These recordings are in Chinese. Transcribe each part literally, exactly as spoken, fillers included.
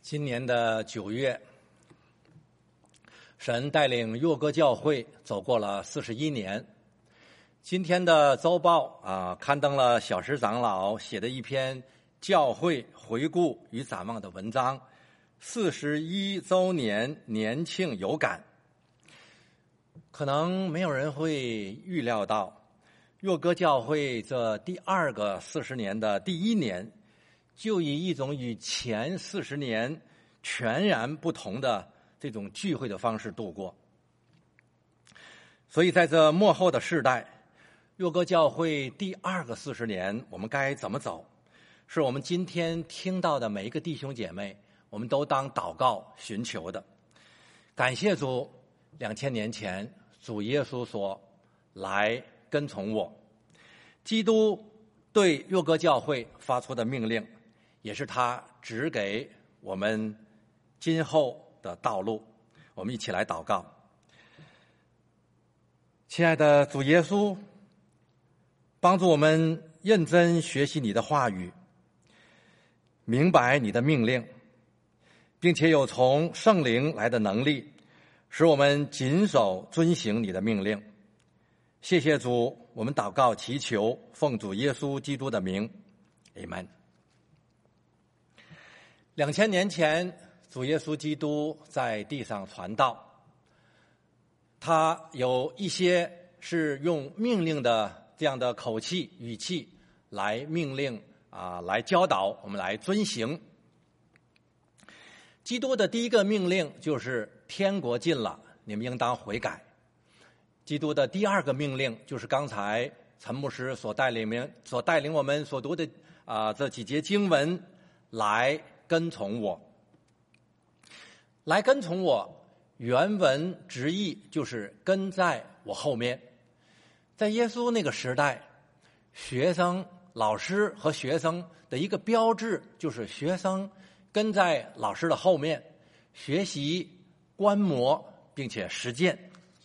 今年的九月，神带领若歌教会走过了四十一年。今天的周报啊，刊登了小石长老写的一篇教会回顾与展望的文章，四十一周年年庆有感。可能没有人会预料到，若歌教会这第二个四十年的第一年，就以一种与前四十年全然不同的这种聚会的方式度过。所以在这末后的世代，若歌教会第二个四十年我们该怎么走，是我们今天听到的每一个弟兄姐妹我们都当祷告寻求的。感谢主，两千年前主耶稣说来跟从我，基督对若歌教会发出的命令，也是他指给我们今后的道路。我们一起来祷告。亲爱的主耶稣，帮助我们认真学习你的话语，明白你的命令，并且有从圣灵来的能力，使我们谨守遵行你的命令。谢谢主，我们祷告祈求，奉主耶稣基督的名，阿们。两千年前，主耶稣基督在地上传道，他有一些是用命令的这样的口气语气来命令啊，来教导我们来遵行。基督的第一个命令就是天国近了，你们应当悔改。基督的第二个命令就是刚才陈牧师所带领所带领我们所读的啊这几节经文，来跟从我。来跟从我，原文直译就是跟在我后面。在耶稣那个时代，学生、老师和学生的一个标志就是学生跟在老师的后面，学习、观摩并且实践。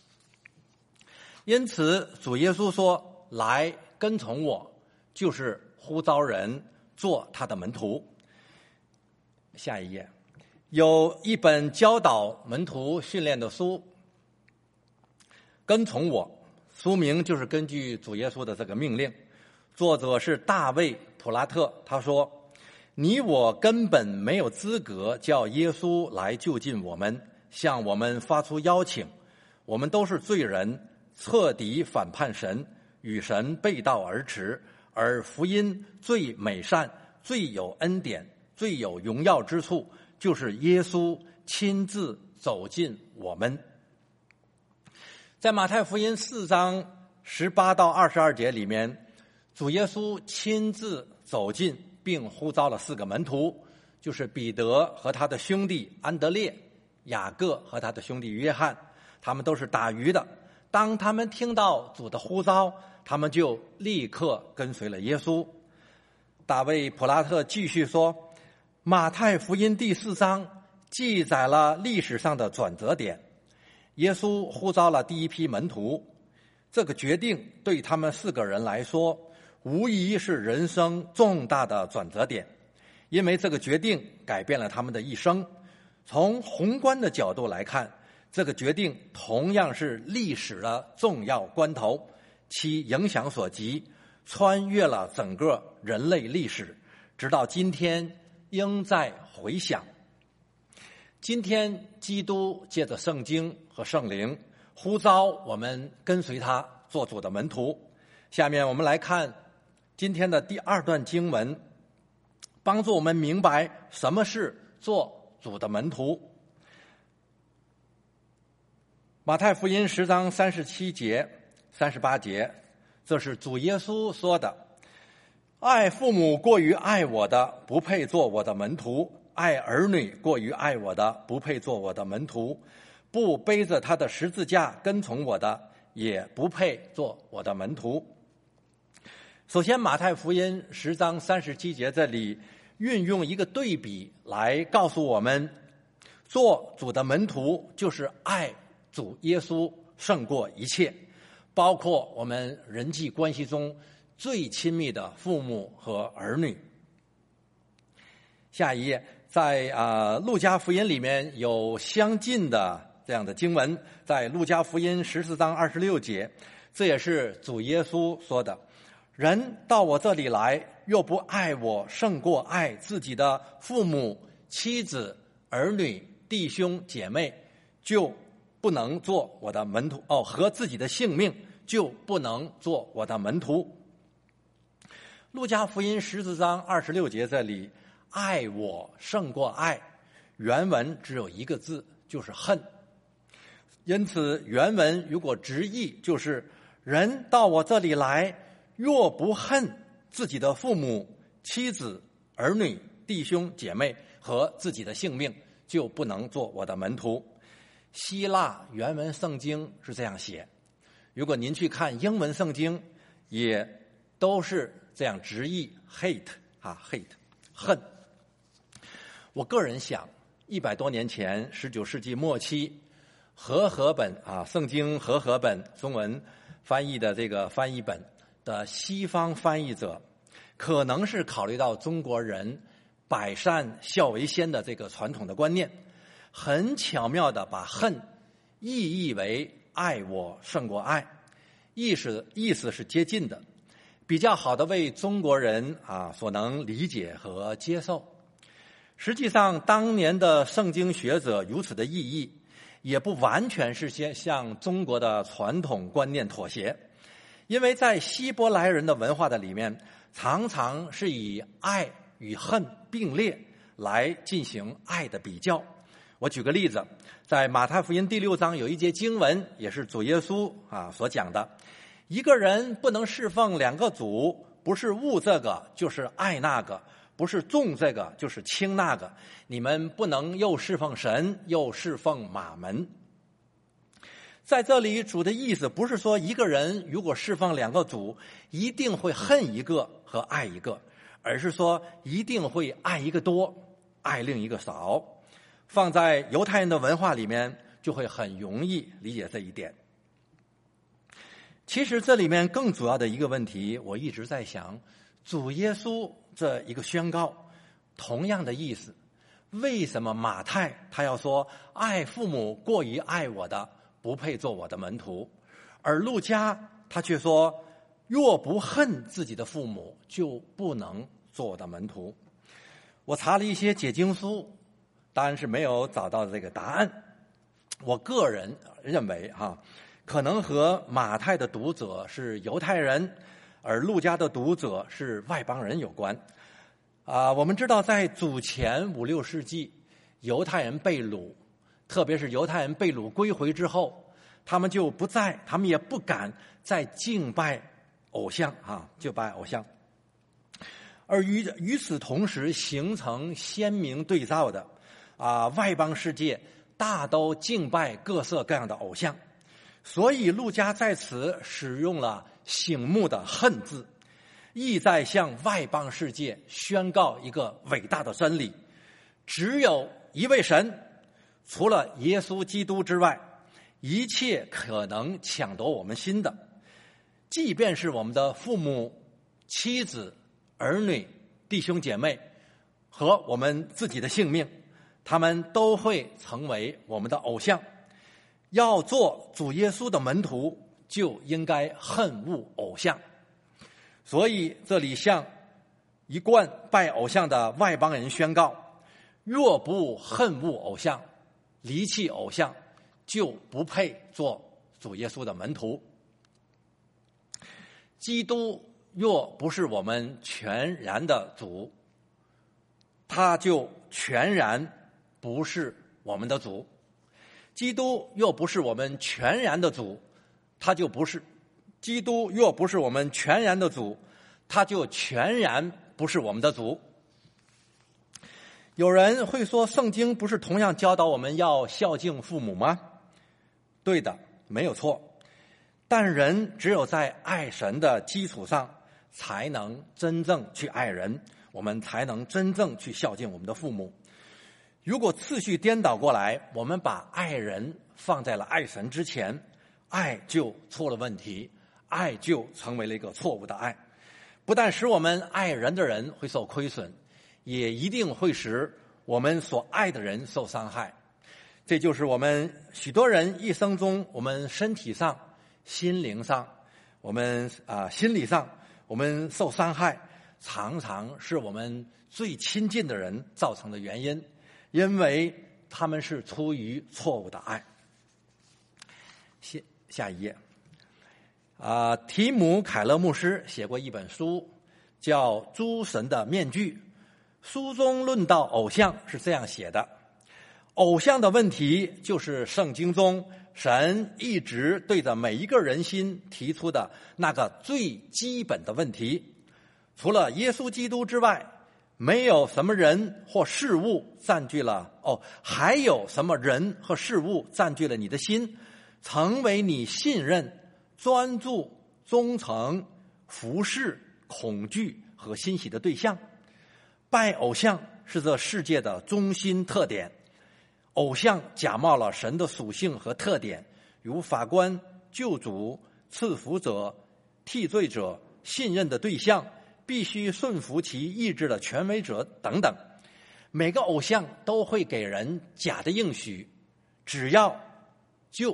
因此，主耶稣说来跟从我，就是呼召人做他的门徒。下一页，有一本教导门徒训练的书，跟从我，书名就是根据主耶稣的这个命令，作者是大卫·普拉特。他说，你我根本没有资格叫耶稣来就近我们，向我们发出邀请。我们都是罪人，彻底反叛神，与神背道而驰，而福音最美善、最有恩典、最有荣耀之处，就是耶稣亲自走进我们。在马太福音四章十八到二十二节里面，主耶稣亲自走进并呼召了四个门徒，就是彼得和他的兄弟安德烈，雅各和他的兄弟约翰，他们都是打鱼的。当他们听到主的呼召，他们就立刻跟随了耶稣。大卫·普拉特继续说，马太福音第四章记载了历史上的转折点。耶稣呼召了第一批门徒，这个决定对他们四个人来说无疑是人生重大的转折点，因为这个决定改变了他们的一生。从宏观的角度来看，这个决定同样是历史的重要关头，其影响所及穿越了整个人类历史，直到今天应在回想。今天基督借着圣经和圣灵呼召我们跟随他做主的门徒。下面我们来看今天的第二段经文，帮助我们明白什么是做主的门徒。马太福音十章三十七节、三十八节，这是主耶稣说的：爱父母过于爱我的，不配做我的门徒；爱儿女过于爱我的，不配做我的门徒；不背着他的十字架跟从我的，也不配做我的门徒。首先，马太福音十章三十七节这里运用一个对比来告诉我们，做主的门徒就是爱主耶稣胜过一切，包括我们人际关系中最亲密的父母和儿女。下一页， 在啊、呃、路加福音里面有相近的这样的经文，在路加福音十四章二十六节，这也是主耶稣说的：人到我这里来，若不爱我胜过爱自己的父母、妻子、儿女、弟兄姐妹，就不能做我的门徒。哦，和自己的性命就不能做我的门徒。路加福音十四章二十六节这里，爱我胜过爱，原文只有一个字，就是恨。因此原文如果直译就是人到我这里来，若不恨自己的父母、妻子、儿女、弟兄姐妹和自己的性命，就不能做我的门徒。希腊原文圣经是这样写，如果您去看英文圣经，也都是这样直译 hate 啊 hate 恨。我个人想，一百多年前，十九世纪末期，和合本啊圣经和合本中文翻译的这个翻译本的西方翻译者，可能是考虑到中国人百善孝为先的这个传统的观念，很巧妙地把恨意译为爱我胜过爱，意思意思是接近的，比较好的为中国人啊所能理解和接受。实际上当年的圣经学者如此的意译，也不完全是先向中国的传统观念妥协，因为在希伯来人的文化的里面，常常是以爱与恨并列来进行爱的比较。我举个例子，在马太福音第六章有一节经文，也是主耶稣啊所讲的：一个人不能侍奉两个主，不是恶这个就是爱那个，不是重这个就是轻那个，你们不能又侍奉神又侍奉马门。在这里主的意思不是说一个人如果侍奉两个主一定会恨一个和爱一个，而是说一定会爱一个多，爱另一个少。放在犹太人的文化里面，就会很容易理解这一点。其实这里面更主要的一个问题，我一直在想，主耶稣这一个宣告同样的意思，为什么马太他要说爱父母过于爱我的不配做我的门徒，而路加他却说若不恨自己的父母就不能做我的门徒。我查了一些解经书，当然是没有找到这个答案。我个人认为哈，可能和马太的读者是犹太人，而路加的读者是外邦人有关。啊，我们知道在主前五六世纪，犹太人被掳，特别是犹太人被掳归回之后，他们就不再，他们也不敢再敬拜偶像啊，就拜偶像。而与与此同时，形成鲜明对照的啊，外邦世界大都敬拜各色各样的偶像，所以路加在此使用了醒目的恨字，意在向外邦世界宣告一个伟大的真理：只有一位神，除了耶稣基督之外，一切可能抢夺我们心的，即便是我们的父母、妻子、儿女、弟兄姐妹和我们自己的性命，他们都会成为我们的偶像。要做主耶稣的门徒，就应该恨恶偶像。所以这里向一贯拜偶像的外邦人宣告：若不恨恶偶像，离弃偶像，就不配做主耶稣的门徒。基督若不是我们全然的主，他就全然不是我们的主。基督若不是我们全然的主，他就不是基督若不是我们全然的主，他就全然不是我们的主。有人会说，圣经不是同样教导我们要孝敬父母吗？对的，没有错。但人只有在爱神的基础上，才能真正去爱人，我们才能真正去孝敬我们的父母。如果次序颠倒过来，我们把爱人放在了爱神之前，爱就出了问题，爱就成为了一个错误的爱，不但使我们爱人的人会受亏损，也一定会使我们所爱的人受伤害。这就是我们许多人一生中，我们身体上、心灵上，我们啊、呃、心理上，我们受伤害，常常是我们最亲近的人造成的原因，因为他们是出于错误的爱。下下一页，啊、呃，提姆·凯勒牧师写过一本书，叫《诸神的面具》。书中论到偶像是这样写的：偶像的问题就是圣经中神一直对着每一个人心提出的那个最基本的问题。除了耶稣基督之外，没有什么人或事物占据了哦，还有什么人和事物占据了你的心，成为你信任、专注、忠诚、服侍、恐惧和欣喜的对象。拜偶像是这世界的中心特点。偶像假冒了神的属性和特点，如法官、救主、赐福者、替罪者、信任的对象、必须顺服其意志的权威者等等。每个偶像都会给人假的应许，只要就。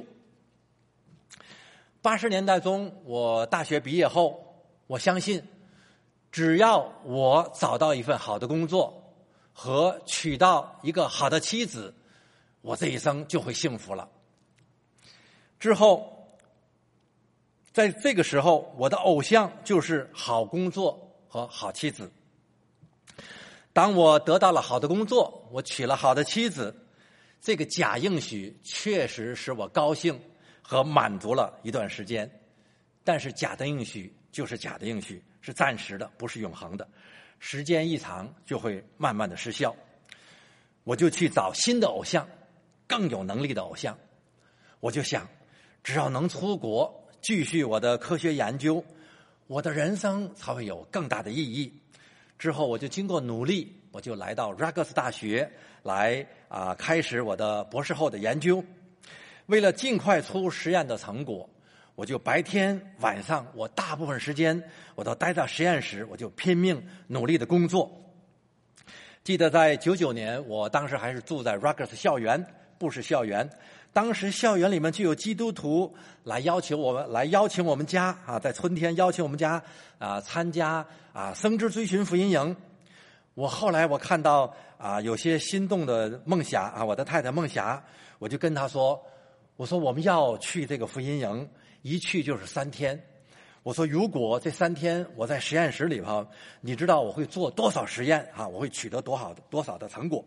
八十年代中，我大学毕业后，我相信只要我找到一份好的工作和娶到一个好的妻子，我这一生就会幸福了。之后，在这个时候，我的偶像就是好工作和好妻子。当我得到了好的工作，我娶了好的妻子，这个假应许确实使我高兴和满足了一段时间。但是假的应许就是假的应许，是暂时的，不是永恒的。时间一长就会慢慢的失效。我就去找新的偶像，更有能力的偶像。我就想，只要能出国继续我的科学研究，我的人生才会有更大的意义。之后我就经过努力，我就来到 Rutgers 大学来啊、呃，开始我的博士后的研究。为了尽快出实验的成果，我就白天晚上我大部分时间我都待在实验室，我就拼命努力的工作。记得在九九年，我当时还是住在 Rutgers 校园，不是校园。当时校园里面就有基督徒来邀请我们，来邀请我们家啊，在春天邀请我们家啊参加啊生之追寻福音营。我后来我看到啊有些心动的梦霞啊，我的太太梦霞，我就跟她说，我说我们要去这个福音营，一去就是三天。我说如果这三天我在实验室里头，你知道我会做多少实验啊？我会取得多少多少的成果？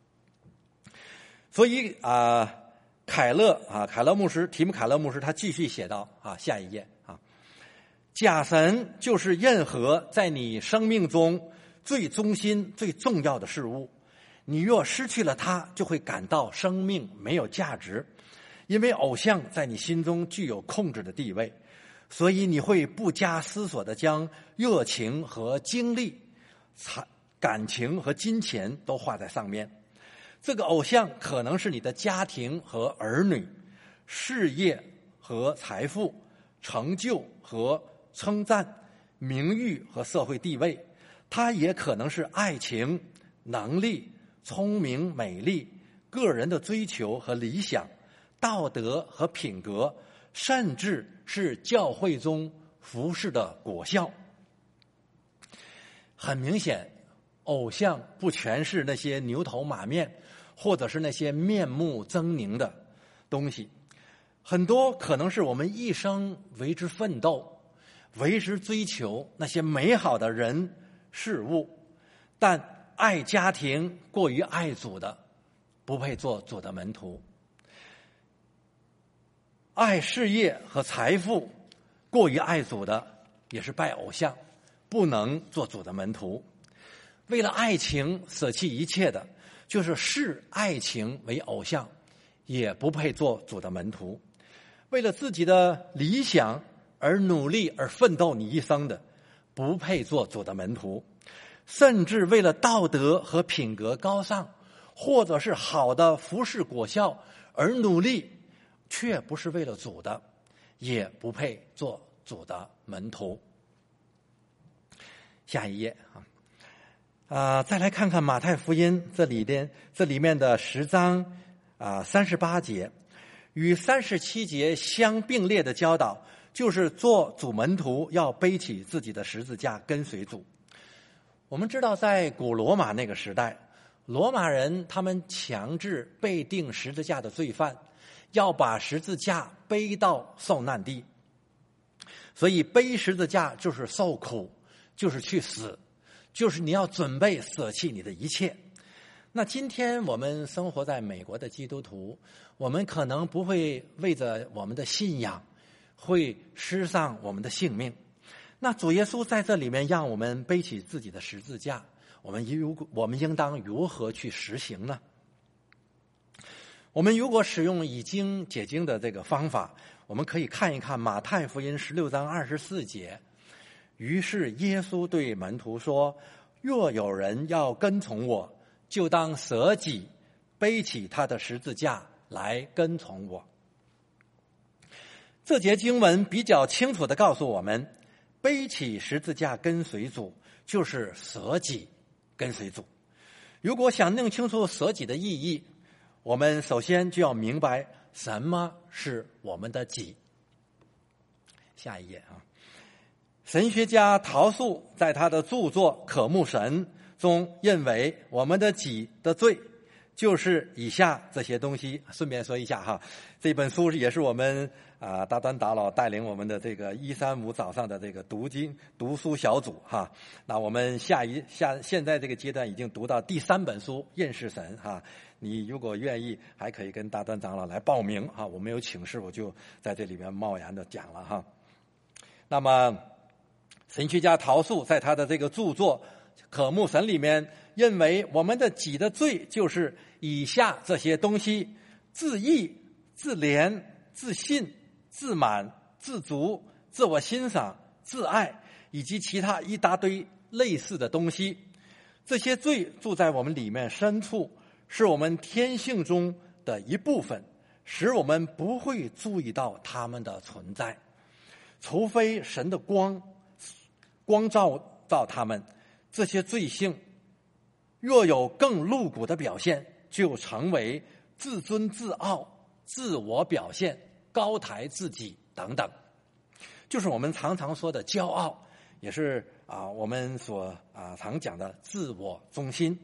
所以啊。呃凯勒啊，凯勒牧师，提姆·凯勒牧师，他继续写道啊，下一页啊，假神就是任何在你生命中最中心、最重要的事物。你若失去了它，就会感到生命没有价值，因为偶像在你心中具有控制的地位，所以你会不加思索地将热情和精力、感情和金钱都花在上面。这个偶像可能是你的家庭和儿女、事业和财富、成就和称赞、名誉和社会地位。它也可能是爱情、能力、聪明、美丽、个人的追求和理想、道德和品格，甚至是教会中服侍的果效。很明显，偶像不全是那些牛头马面或者是那些面目狰狞的东西，很多可能是我们一生为之奋斗、为之追求那些美好的人事物，但爱家庭过于爱主的，不配做主的门徒；爱事业和财富过于爱主的，也是拜偶像，不能做主的门徒。为了爱情舍弃一切的，就是视爱情为偶像，也不配做主的门徒。为了自己的理想而努力而奋斗你一生的，不配做主的门徒。甚至为了道德和品格高尚，或者是好的服侍果效而努力，却不是为了主的，也不配做主的门徒。下一页啊。 啊、呃，再来看看马太福音这里边这里面的十章啊三十八节，与三十七节相并列的教导，就是做主门徒要背起自己的十字架跟随主。我们知道，在古罗马那个时代，罗马人他们强制被钉十字架的罪犯要把十字架背到受难地，所以背十字架就是受苦，就是去死，就是你要准备舍弃你的一切。那今天我们生活在美国的基督徒，我们可能不会为着我们的信仰会失丧我们的性命。那主耶稣在这里面让我们背起自己的十字架，我们如我们应当如何去实行呢？我们如果使用以经解经的这个方法，我们可以看一看马太福音十六章二十四节。于是耶稣对门徒说：若有人要跟从我，就当舍己，背起他的十字架来跟从我。这节经文比较清楚地告诉我们，背起十字架跟随主，就是舍己跟随主。如果想弄清楚舍己的意义，我们首先就要明白什么是我们的己。下一页啊，神学家陶素在他的著作《渴慕神》中认为，我们的己的罪就是以下这些东西。顺便说一下哈，这本书也是我们啊大端达老带领我们的这个一三五早上的这个读经读书小组哈。那我们下一下现在这个阶段已经读到第三本书《认识神》哈。你如果愿意，还可以跟大端长老来报名哈。我没有请示，我就在这里面贸然的讲了哈。那么，神学家陶素在他的这个著作《渴慕神》里面认为，我们的己的罪就是以下这些东西：自义、自怜、自信、自满、自足、自我欣赏、自爱，以及其他一大堆类似的东西。这些罪住在我们里面深处，是我们天性中的一部分，使我们不会注意到它们的存在，除非神的光光照照他们。这些罪性若有更露骨的表现，就成为自尊自傲、自我表现、高抬自己等等，就是我们常常说的骄傲，也是啊我们所啊常讲的自我中心。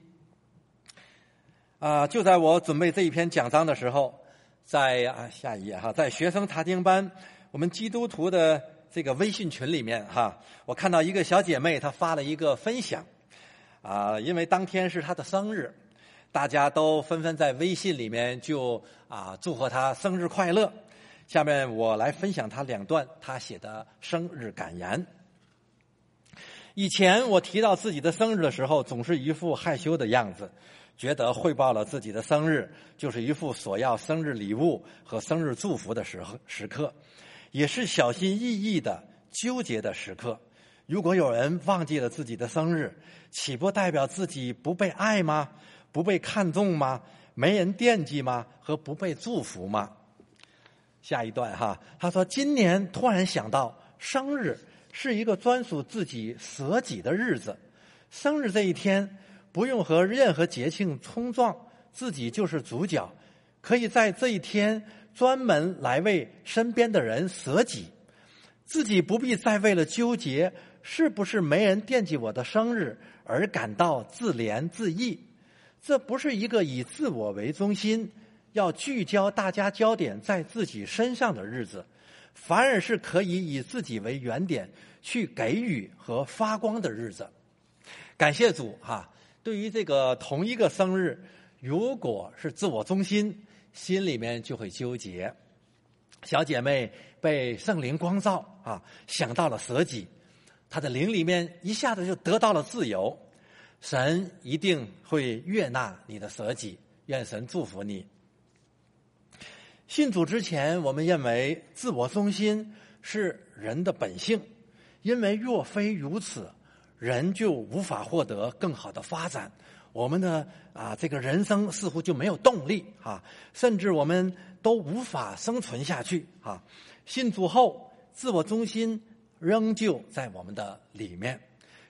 啊，就在我准备这一篇讲章的时候，在啊下一页哈，在学生查经班我们基督徒的这个微信群里面哈，我看到一个小姐妹她发了一个分享，啊，因为当天是她的生日，大家都纷纷在微信里面就啊祝贺她生日快乐。下面我来分享她两段她写的生日感言。以前我提到自己的生日的时候，总是一副害羞的样子，觉得汇报了自己的生日就是一副索要生日礼物和生日祝福的时候时刻，也是小心翼翼的纠结的时刻。如果有人忘记了自己的生日，岂不代表自己不被爱吗？不被看重吗？没人惦记吗？和不被祝福吗？下一段哈，他说今年突然想到，生日是一个专属自己舍己的日子。生日这一天不用和任何节庆冲撞，自己就是主角，可以在这一天专门来为身边的人舍己，自己不必再为了纠结是不是没人惦记我的生日而感到自怜自艾。这不是一个以自我为中心，要聚焦大家焦点在自己身上的日子，反而是可以以自己为原点去给予和发光的日子。感谢主哈，对于这个同一个生日，如果是自我中心，心里面就会纠结。小姐妹被圣灵光照啊，想到了舍己，她的灵里面一下子就得到了自由。神一定会悦纳你的舍己，愿神祝福你。信主之前，我们认为自我中心是人的本性，因为若非如此，人就无法获得更好的发展，我们的啊这个人生似乎就没有动力啊，甚至我们都无法生存下去啊。信主后，自我中心仍旧在我们的里面，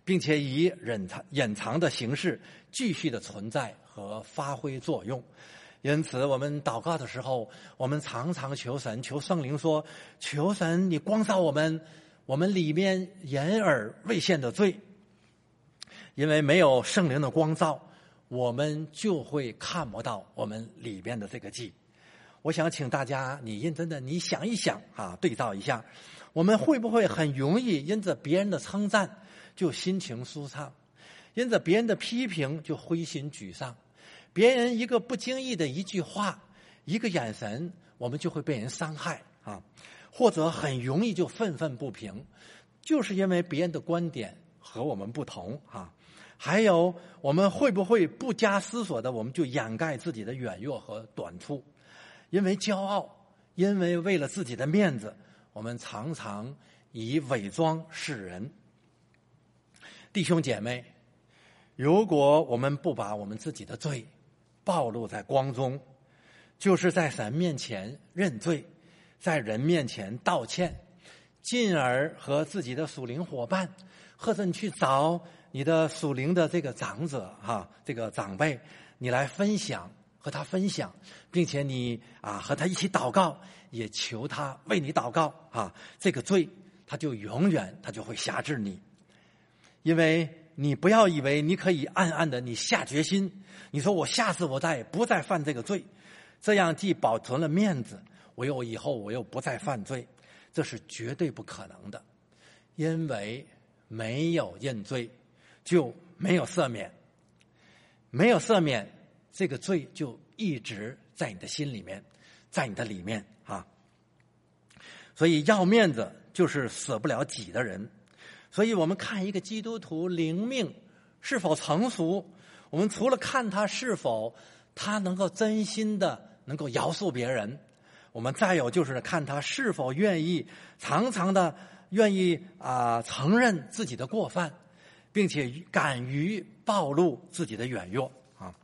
并且以隐藏隐藏的形式继续的存在和发挥作用。因此我们祷告的时候，我们常常求神，求圣灵说，求神你光照我们，我们里面隐而未现的罪。因为没有圣灵的光照，我们就会看不到我们里边的这个祭。我想请大家你认真的你想一想啊，对照一下，我们会不会很容易因着别人的称赞就心情舒畅，因着别人的批评就灰心沮丧，别人一个不经意的一句话，一个眼神，我们就会被人伤害啊，或者很容易就愤愤不平，就是因为别人的观点和我们不同啊。还有我们会不会不假思索的我们就掩盖自己的软弱和短处，因为骄傲，因为为了自己的面子，我们常常以伪装示人。弟兄姐妹，如果我们不把我们自己的罪暴露在光中，就是在神面前认罪，在人面前道歉，进而和自己的属灵伙伴，或者你去找你的属灵的这个长者哈，这个长辈，你来分享，和他分享，并且你啊和他一起祷告，也求他为你祷告啊，这个罪他就永远他就会辖制你。因为你不要以为你可以暗暗的你下决心，你说我下次我再不再犯这个罪，这样既保存了面子，我又以后我又不再犯罪，这是绝对不可能的。因为没有认罪就没有赦免，没有赦免，这个罪就一直在你的心里面，在你的里面啊。所以要面子就是舍不了己的人。所以我们看一个基督徒灵命是否成熟，我们除了看他是否他能够真心的能够饶恕别人，我们再有就是看他是否愿意常常的愿意啊、呃、承认自己的过犯，并且敢于暴露自己的软弱啊。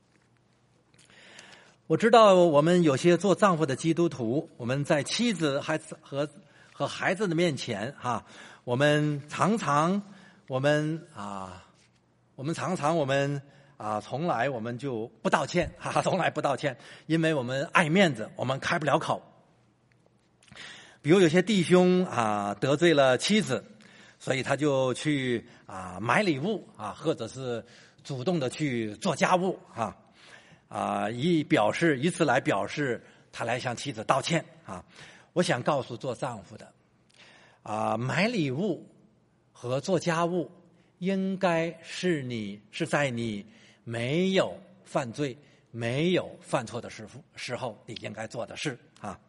我知道我们有些做丈夫的基督徒，我们在妻子孩子和和孩子的面前哈、啊，我们常常我们啊我们常常我们啊从来我们就不道歉哈、啊，从来不道歉，因为我们爱面子，我们开不了口。比如有些弟兄啊得罪了妻子，所以他就去啊买礼物啊，或者是主动的去做家务啊啊，以表示以此来表示他来向妻子道歉啊。我想告诉做丈夫的啊，买礼物和做家务应该是你是在你没有犯罪、没有犯错的时时候你应该做的事啊。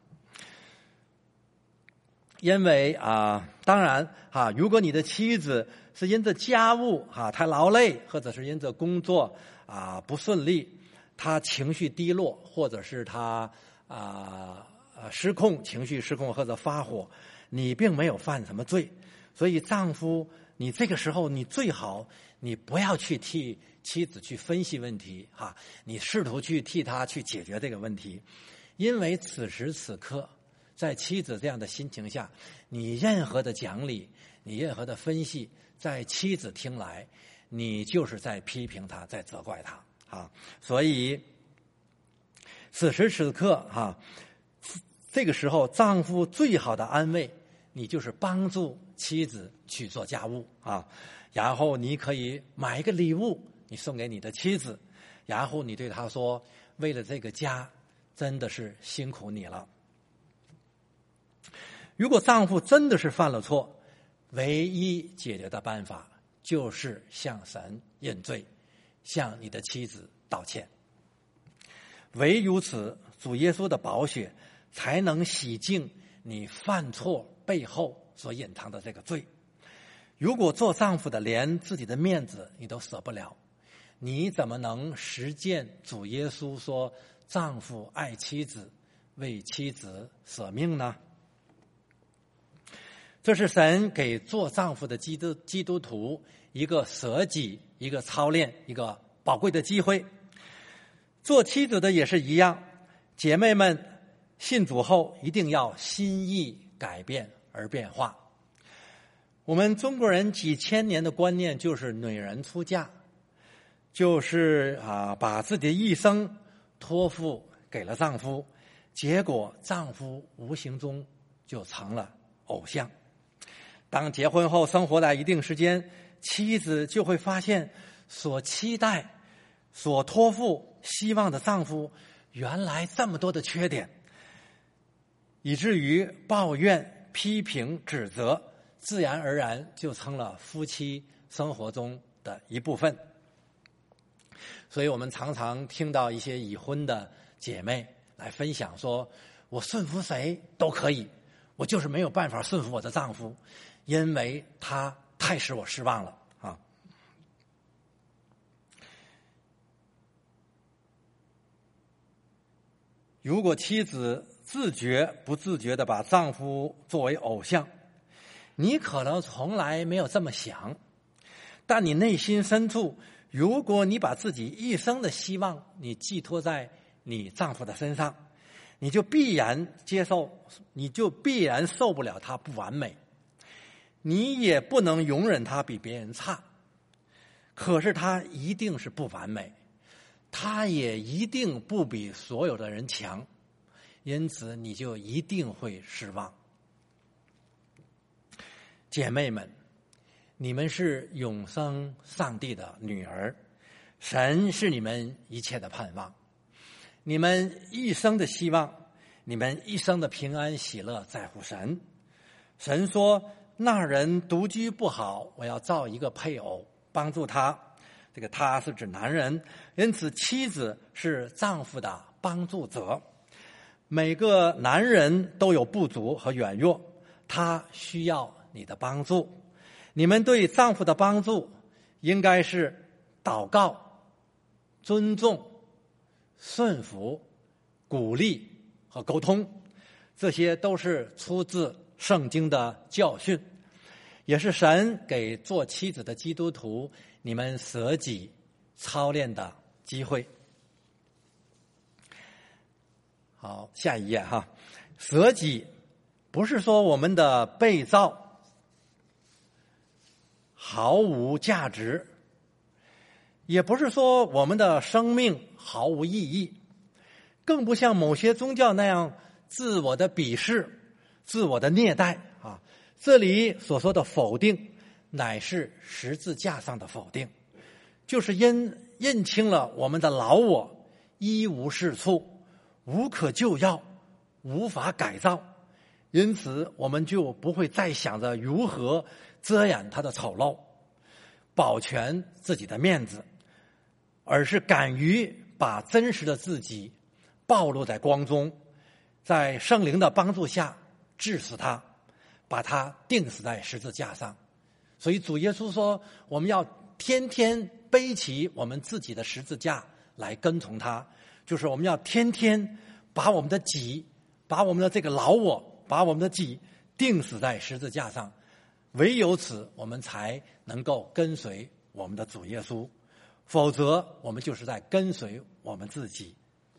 因为啊，当然啊，如果你的妻子是因着家务啊太劳累，或者是因着工作啊不顺利，她情绪低落，或者是她啊呃失控，情绪失控或者发火，你并没有犯什么罪，所以丈夫，你这个时候你最好你不要去替妻子去分析问题哈、啊，你试图去替她去解决这个问题，因为此时此刻。在妻子这样的心情下，你任何的讲理，你任何的分析，在妻子听来，你就是在批评他，在责怪他啊。所以此时此刻啊，这个时候丈夫最好的安慰，你就是帮助妻子去做家务啊。然后你可以买一个礼物，你送给你的妻子，然后你对她说：“为了这个家，真的是辛苦你了。”如果丈夫真的是犯了错，唯一解决的办法就是向神认罪，向你的妻子道歉。唯如此，主耶稣的宝血才能洗净你犯错背后所隐藏的这个罪。如果做丈夫的连自己的面子你都舍不了，你怎么能实践主耶稣说丈夫爱妻子，为妻子舍命呢？这是神给做丈夫的基督基督徒一个舍己、一个操练、一个宝贵的机会。做妻子的也是一样，姐妹们信主后一定要心意改变而变化。 我们中国人几千年的观念就是女人出嫁，就是啊把自己的一生托付给了丈夫，结果丈夫无形中就成了偶像。当结婚后生活在一定时间，妻子就会发现所期待、所托付希望的丈夫原来这么多的缺点，以至于抱怨、批评、指责，自然而然就成了夫妻生活中的一部分。所以我们常常听到一些已婚的姐妹来分享说，我顺服谁都可以，我就是没有办法顺服我的丈夫，因为他太使我失望了啊。如果妻子自觉不自觉地把丈夫作为偶像，你可能从来没有这么想，但你内心深处，如果你把自己一生的希望你寄托在你丈夫的身上，你就必然接受，你就必然受不了他不完美，你也不能容忍他比别人差。可是他一定是不完美，他也一定不比所有的人强，因此你就一定会失望。姐妹们，你们是永生上帝的女儿，神是你们一切的盼望，你们一生的希望，你们一生的平安喜乐在乎神。神说，那人独居不好，我要造一个配偶帮助他。这个他是指男人，因此妻子是丈夫的帮助者。每个男人都有不足和软弱，他需要你的帮助。你们对丈夫的帮助应该是祷告、尊重、顺服、鼓励和沟通，这些都是出自圣经的教训，也是神给做妻子的基督徒你们舍己操练的机会。好，下一页哈。舍己不是说我们的被造毫无价值，也不是说我们的生命毫无意义，更不像某些宗教那样自我的鄙视、自我的虐待啊。这里所说的否定，乃是十字架上的否定，就是因认清了我们的老我一无是处，无可救药，无法改造，因此我们就不会再想着如何遮掩他的丑陋，保全自己的面子，而是敢于把真实的自己暴露在光中，在圣灵的帮助下治死他，把他钉死在十字架上。所以主耶稣说，我们要天天背起我们自己的十字架来跟从他，就是我们要天天把我们的己，把我们的这个老我，把我们的己钉死在十字架上。唯有此，我们才能够跟随我们的主耶稣，否则我们就是在跟随我们自己。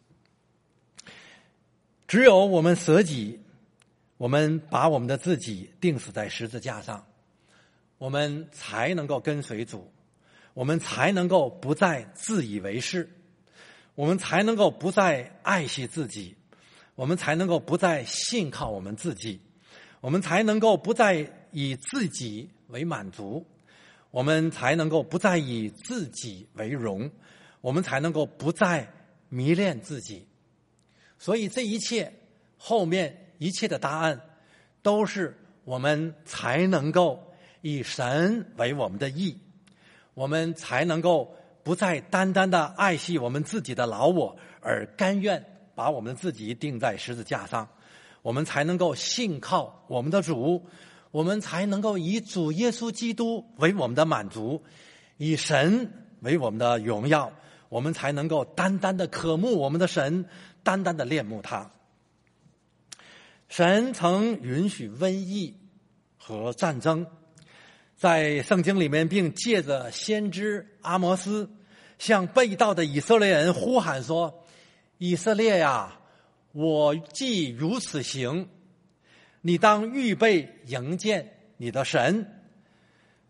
只有我们舍己，我们把我们的自己钉死在十字架上，我们才能够跟随主，我们才能够不再自以为是，我们才能够不再爱惜自己，我们才能够不再信靠我们自己，我们才能够不再以自己为满足，我们才能够不再以自己为荣，我们才能够不再迷恋自己。所以这一切后面一切的答案，都是我们才能够以神为我们的义，我们才能够不再单单的爱惜我们自己的老我，而甘愿把我们自己钉在十字架上，我们才能够信靠我们的主，我们才能够以主耶稣基督为我们的满足，以神为我们的荣耀，我们才能够单单的渴慕我们的神，单单的恋慕他。神曾允许瘟疫和战争，在圣经里面，并借着先知阿摩斯向被盗的以色列人呼喊说，以色列呀，我既如此行，你当预备迎见你的神，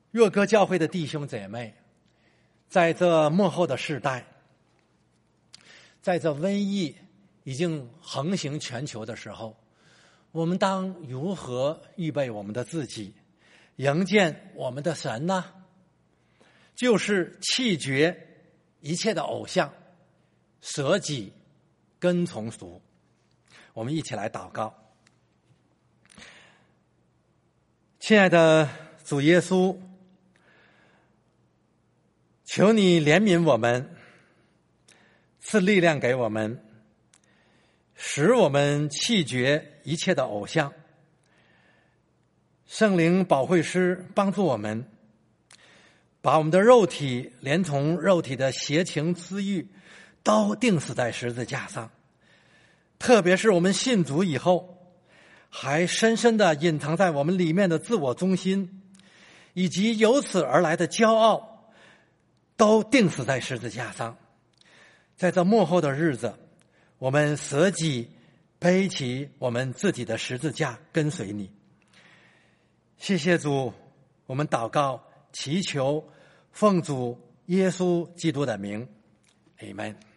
若歌教会的弟兄姐妹，在这末后的世代，在这瘟疫已经横行全球的时候，我们当如何预备我们的自己，迎见我们的神呢？就是弃绝一切的偶像，舍己跟从俗。我们一起来祷告。亲爱的主耶稣，求你怜悯我们，赐力量给我们，使我们弃绝一切的偶像。圣灵保惠师帮助我们，把我们的肉体连同肉体的邪情私欲都钉死在十字架上。特别是我们信主以后，还深深地隐藏在我们里面的自我中心，以及由此而来的骄傲，都钉死在十字架上。在这末后的日子，我们舍己背起我们自己的十字架，跟随你。谢谢主，我们祷告祈求奉主耶稣基督的名，阿们。